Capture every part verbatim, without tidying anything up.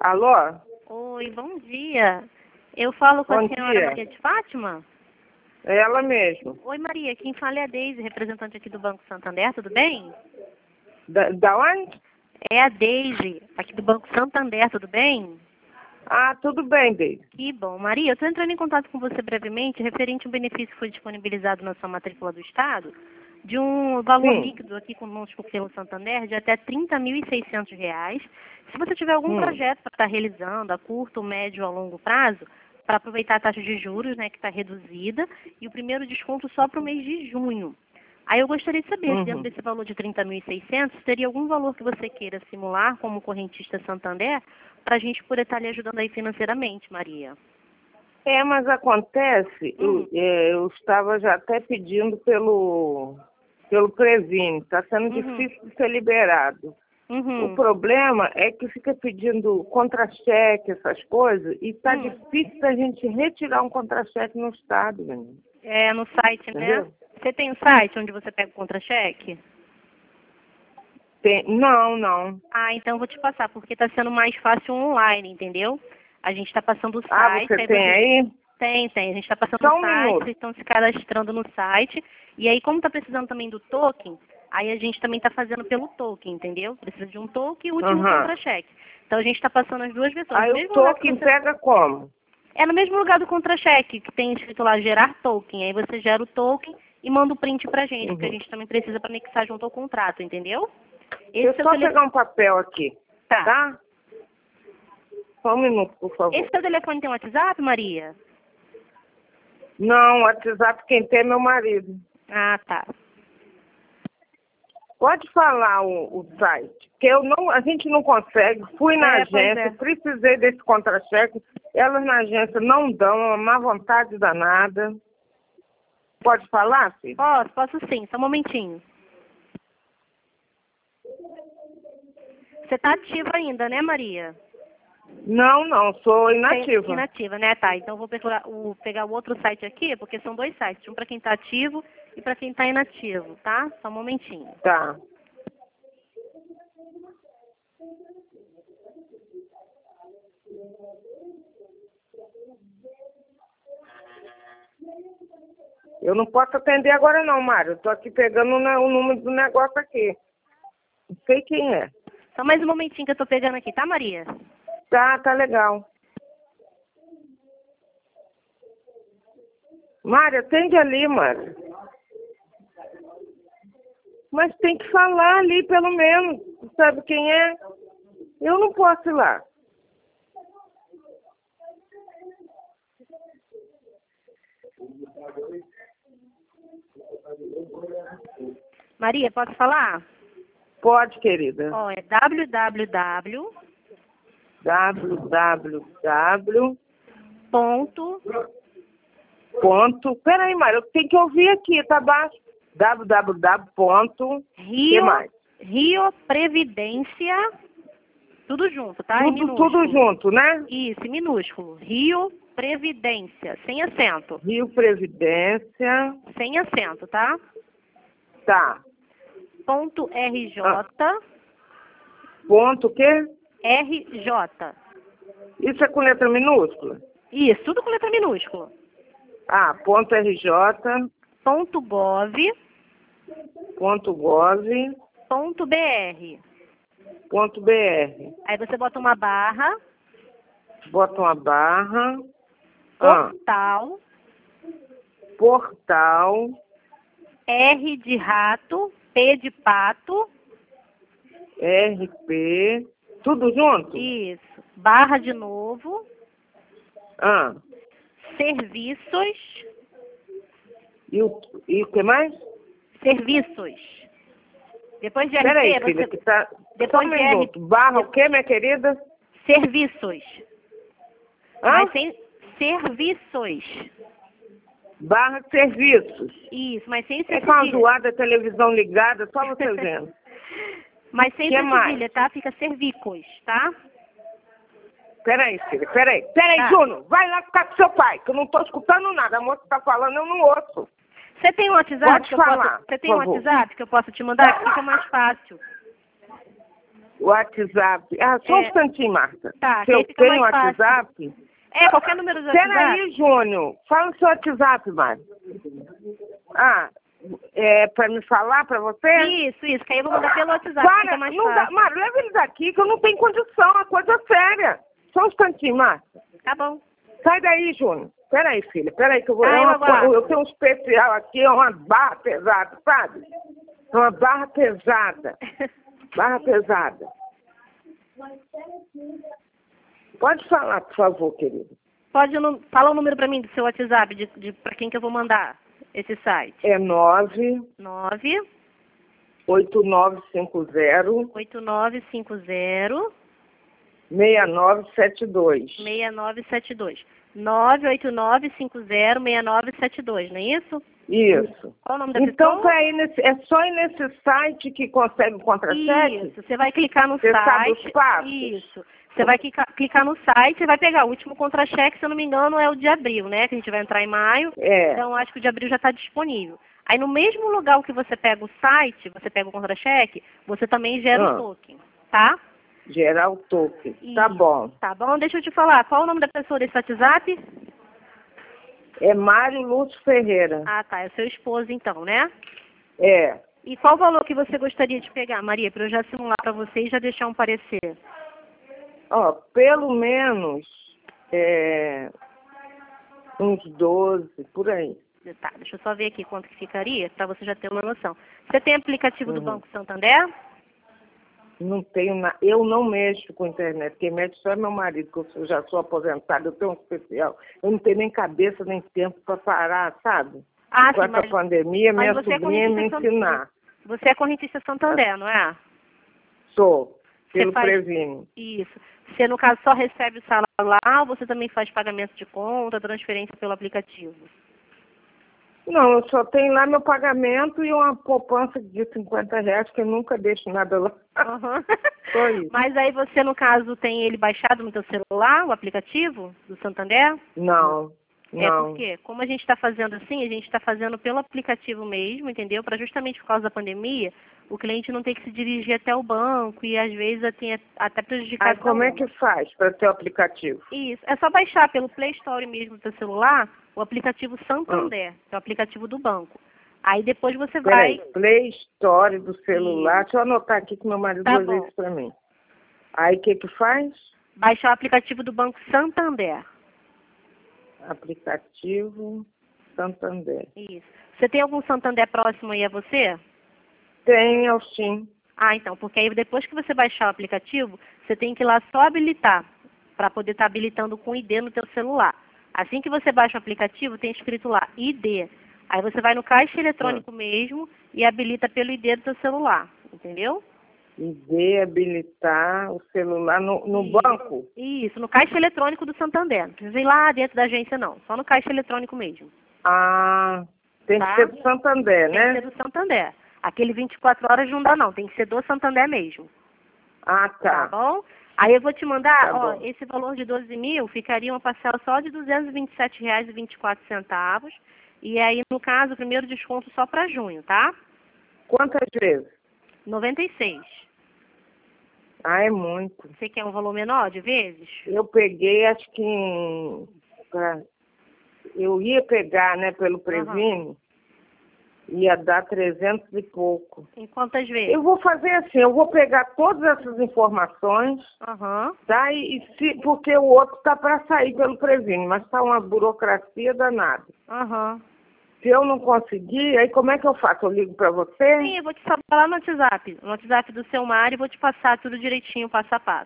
Alô? Oi, bom dia. Eu falo com Bom a senhora dia. Maria de Fátima? É ela mesmo. Oi, Maria. Quem fala é a Deise, representante aqui do Banco Santander, tudo bem? Da, da onde? É a Deise, aqui do Banco Santander, tudo bem? Ah, tudo bem, Deise. Que bom. Maria, eu estou entrando em contato com você brevemente, referente a um benefício que foi disponibilizado na sua matrícula do Estado, de um valor Sim. líquido aqui conosco pelo Santander de até trinta mil e seiscentos reais. Se você tiver algum Hum. projeto para estar realizando a curto, médio ou a longo prazo, para aproveitar a taxa de juros, né, que está reduzida, e o primeiro desconto só para o mês de junho. Aí eu gostaria de saber, se dentro Uhum. desse valor de trinta mil e seiscentos, teria algum valor que você queira simular como correntista Santander, para a gente poder estar lhe ajudando aí financeiramente, Maria. É, mas acontece, Hum. eu, é, eu estava já até pedindo pelo, pelo Previne, está sendo Uhum. difícil de ser liberado. O Uhum. problema é que fica pedindo contra-cheque, essas coisas, e está Hum. difícil da gente retirar um contra-cheque no Estado, menino. É, no site, né? Entendeu? Você tem um site onde você pega o contra-cheque? Tem, não, não. Ah, então eu vou te passar, porque está sendo mais fácil online, entendeu? A gente está passando o Ah, site. você aí tem você... aí? Tem, tem. A gente está passando Só o um site, minuto. vocês estão se cadastrando no site. E aí, como está precisando também do token, aí a gente também está fazendo pelo token, entendeu? Precisa de um token e o último Aham. contra-cheque. Então a gente está passando as duas versões. Aí No o mesmo lugar que token você... pega como? É no mesmo lugar do contra-cheque, que tem escrito lá gerar token. Aí você gera o token e manda o print pra gente, porque a Uhum. gente também precisa para anexar junto ao contrato, entendeu? Deixa eu Esse é o só telefone. pegar um papel aqui, Tá. tá? Só um minuto, por favor. Esse seu telefone tem WhatsApp, Maria? Não, o WhatsApp quem tem é meu marido. Ah, tá. Pode falar o, o site, que eu não, a gente não consegue. Fui na É, pois agência, é. precisei desse contra-cheque. Elas na agência não dão, é uma má vontade danada. Pode falar, filho? Posso, posso sim, só um momentinho. Você tá ativa ainda, né, Maria? Não, não, sou Tem- inativa. Inativa, né? Tá, então eu vou pegar o, pegar o outro site aqui, porque são dois sites, um para quem tá ativo e para quem tá inativo, tá? Só um momentinho. Tá. Eu não posso atender agora não, Mário. Eu tô aqui pegando o ne- o número do negócio aqui. Não sei quem é. Só mais um momentinho que eu tô pegando aqui, tá, Maria? Tá, tá legal. Mário, atende ali, Mário. Mas tem que falar ali, pelo menos. Sabe quem é? Eu não posso ir lá. Maria, posso falar? Pode, querida. Ó, é www www. ponto Ponto. Peraí, Mário, eu tenho que ouvir aqui, tá baixo. www. Ponto. Que Rio, mais? Rio Previdência, tudo junto, tá? Em Tudo, minúsculo. tudo junto, né? Isso, em minúsculo. Rio Previdência, sem acento. Rio Previdência. Sem acento, tá? Tá. Ponto R J, Ah. Ponto o quê? R J. Isso é com letra minúscula? Isso, tudo com letra minúscula. Ah, ponto R J. Ponto gov, Ponto gov. ponto br. Ponto br. Aí você bota uma barra, Bota uma barra. Ah, portal, portal. R de rato, P de pato, R P. Tudo junto? isso, barra de novo, Ah. serviços, E o, e o que mais? serviços. Depois de Peraí, R P, filha, você... que tá. Depois Só um de R- minuto. Barra o quê, minha querida? Serviços. Hã? Mas sem serviços. Barra de serviços. Isso, mas sem É ser com a cedilha. zoada, televisão ligada, só você vendo. Mas sem Que ser mais? cedilha, tá? Fica cervicos, tá? Peraí, filha, peraí. Peraí, Tá. Júnior, vai lá ficar com seu pai, que eu não tô escutando nada. A moça tá falando, eu não ouço. Você tem um WhatsApp Pode que eu falar, posso... Você tem por um favor. WhatsApp que eu posso te mandar? Que fica mais fácil. WhatsApp. Ah, só um É. instantinho, Marta. Tá, Se que aí eu fica tenho mais fácil. WhatsApp... É, qualquer número do WhatsApp. Peraí, Júnior. Fala o seu WhatsApp, Marta. Ah, é pra me falar pra você? Isso, isso, que aí eu vou mandar pelo WhatsApp, Para, fica mais não dá, fácil. Mara, leva ele daqui que eu não tenho condição, é coisa séria. Só um instantinho, Marta. Tá bom. Sai daí, Júnior. Peraí, filha, peraí que eu vou... Ah, é eu uma aguardo. co- eu tenho um especial aqui, é uma barra pesada, sabe? É uma barra pesada. Barra pesada. Pode falar, por favor, querido. Pode, nu- fala o número pra mim do seu WhatsApp, de, de para quem que eu vou mandar esse site. É nove nove oito nove cinco zero oito nove cinco zero seis nove sete dois. seis nove sete dois. nove oito nove cinco zero seis nove sete dois, não é isso? Isso. Qual o nome da Então, pessoa? pra ir nesse, é só ir nesse site que consegue o contra-cheque? Isso, você vai clicar no Você site. sabe os passos? Isso. Você vai clicar, clicar no site e vai pegar o último contra-cheque, se eu não me engano, é o de abril, né? Que a gente vai entrar em maio. É. Então, acho que o de abril já está disponível. Aí, no mesmo lugar que você pega o site, você pega o contra-cheque, você também gera Ah. o token, tá? Gerar o toque. Tá Isso. bom. Tá bom? Deixa eu te falar. Qual o nome da pessoa desse WhatsApp? É Mário Lúcio Ferreira. Ah, tá. É seu esposo, então, né? É. E qual o valor que você gostaria de pegar, Maria, para eu já simular para você e já deixar um parecer? Ó, pelo menos é, uns doze, por aí. Tá, deixa eu só ver aqui quanto que ficaria, para você já ter uma noção. Você tem aplicativo do Uhum. Banco Santander? Não tenho na... Eu não mexo com internet. Quem mexe só é meu marido, que eu já sou aposentada, eu tenho um especial. Eu não tenho nem cabeça nem tempo para parar, sabe? Ah, Com sim, essa mas, pandemia, mas minha você é sobrinha me correntista ensinar. Santander. Você é correntista Santander, não é? Sou, pelo Você faz- Previne. Isso. Você, no caso, só recebe o salário lá ou você também faz pagamento de conta, transferência pelo aplicativo? Não, eu só tenho lá meu pagamento e uma poupança de cinquenta reais, que eu nunca deixo nada lá. Aham. Só isso. Mas aí você, no caso, tem ele baixado no seu celular, o aplicativo do Santander? Não, É não. porque, como a gente está fazendo assim, a gente está fazendo pelo aplicativo mesmo, entendeu? Para justamente por causa da pandemia, o cliente não ter que se dirigir até o banco e às vezes tem até prejudicar Aí a como é saúde. que faz para ter o aplicativo? Isso, é só baixar pelo Play Store mesmo do seu celular o aplicativo Santander, que é o aplicativo do banco. Aí depois você vai... Peraí, Play Store do celular. Deixa eu anotar aqui que meu marido Tá vai bom. ver isso para mim. Aí o que que faz? baixar o aplicativo do Banco Santander. Aplicativo Santander. Isso. Você tem algum Santander próximo aí a você? Tem, Alcim. Ah, então, porque aí depois que você baixar o aplicativo, você tem que ir lá só habilitar, para poder estar habilitando com I D no teu celular. Assim que você baixa o aplicativo, tem escrito lá I D. Aí você vai no caixa eletrônico mesmo e habilita pelo I D do teu celular, entendeu? I D, habilitar o celular no, no Isso. banco. Isso, no caixa eletrônico do Santander. Não precisa ir lá dentro da agência, não. Só no caixa eletrônico mesmo. Ah, tem Tá? que ser do Santander, Tem né? que ser do Santander. Aquele vinte e quatro horas não dá, não. Tem que ser do Santander mesmo. Ah, Tá tá. bom? Aí eu vou te mandar, Tá ó, bom. esse valor de doze mil ficaria uma parcela só de duzentos e vinte e sete reais e vinte e quatro centavos. E aí, no caso, o primeiro desconto só para junho, tá? Quantas vezes? noventa e seis. Ah, é muito. Você quer um valor menor de vezes? Eu peguei, acho que em... pra- eu ia pegar, né, pelo Previne, ia dar trezentos e pouco. Em quantas vezes? Eu vou fazer assim, eu vou pegar todas essas informações, Aham. tá? E, e se, porque o outro tá para sair pelo Previne, mas tá uma burocracia danada. Aham. Se eu não conseguir, aí como é que eu faço? Eu ligo para você? Sim, eu vou te falar no WhatsApp. No WhatsApp do seu Mário e vou te passar tudo direitinho, passo a passo.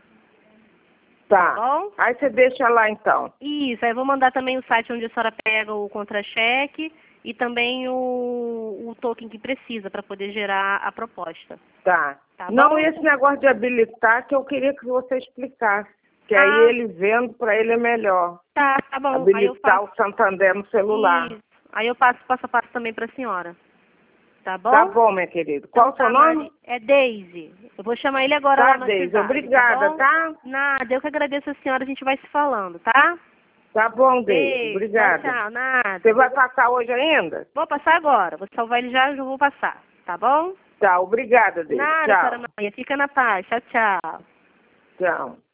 Tá. Tá bom? Aí você deixa lá então. Isso, aí eu vou mandar também o site onde a senhora pega o contra-cheque e também o, o token que precisa para poder gerar a proposta. Tá. Tá Não, bom? esse negócio de habilitar que eu queria que você explicasse. Que Ah. aí ele vendo, para ele é melhor. Tá, tá bom. Aí eu Habilitar faço... o Santander no celular. Isso. Aí eu passo passo a passo também para a senhora. Tá bom? Tá bom, minha querida. Qual o Então seu tá, nome? Mari. É Daisy. Eu vou chamar ele agora Tá, lá no Deise. WhatsApp. Obrigada, bom? tá? Nada, eu que agradeço a senhora, a gente vai se falando, tá? Tá bom, Deise. Beijo, Obrigada. Tchau, tchau, nada. Você vai passar hoje ainda? Vou passar agora. Vou salvar ele já, eu já vou passar. Tá bom? Tá, obrigada, Deise. Nada, Tchau. senhora Maria. Fica na paz. Tchau, tchau. Tchau.